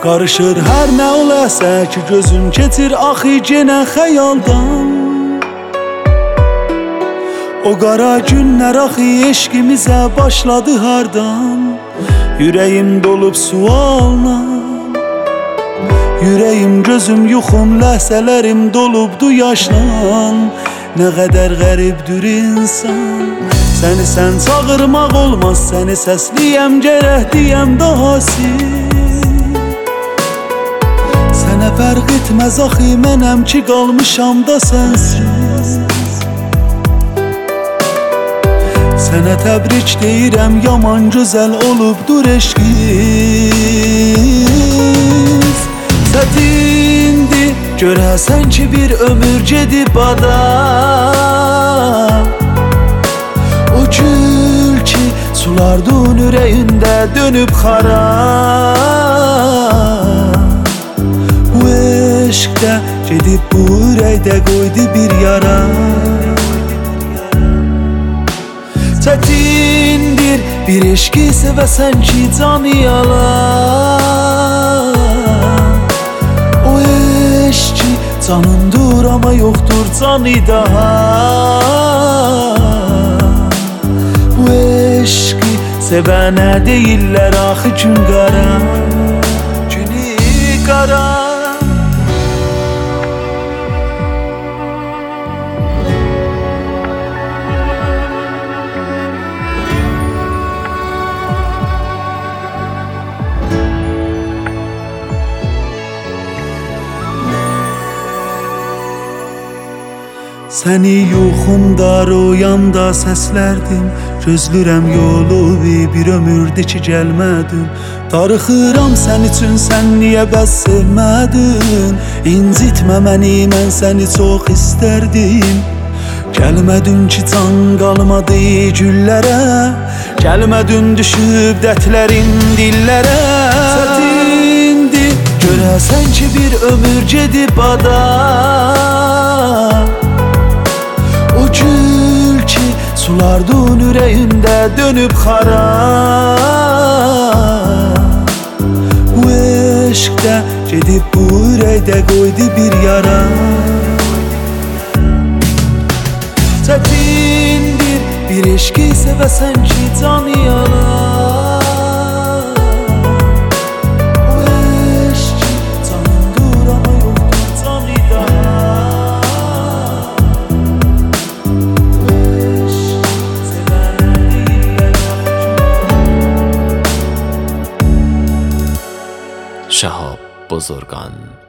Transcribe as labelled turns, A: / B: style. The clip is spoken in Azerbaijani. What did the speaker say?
A: Qarışır hər nə oləsə ki gözüm keçir axı yenə xəyaldan. O qara günlər axı eşqimizə başladı hardan. Ürəyim dolub sualla, ürəyim gözüm yuxum ləhsələrim dolubdu yaşla. Nə qədər qəribdir insan, səni sən çağırmaq olmaz, səni səsliyəm gərək deyəm dahası. Sənə fərq etməz axı mənəm ki qalmışam da sənsiz. Sənə təbrik deyirəm, yaman gözəl olubdur eşqimiz. Çətindir görəsən ki bir ömür gedib ada. O gül ki sulardın ürəyində dönüb xara. Bu eşqdə gedib bu ürəkdə qoydu bir yara. Çətindir bir eşqi sevəsən ki canı yala. O eşqi canındır ama yoxdur canı daha. Bu eşqi sevənə deyirlər axı gün qara, günü qara. Səni yuxumda, rüyamda səslərdim. Gözlürəm yolu bir ömürdür ki gəlmədin. Darıxıram sən üçün, sən niyə bəs sevmədin? İncitmə məni, mən səni çox istərdim. Gəlmədin ki can qalmadı güllərə, gəlmədin düşüb dətlərin dillərə. Çətindir görəsən ki bir ömür gedib ada. O gül ki sulardın ürəyində dönüb xara. Bu eşqdə gedib bu ürəkdə qoydu bir yara. Çətindir bir eşqi sevəsən ki canı yala.
B: شهاب بزرگان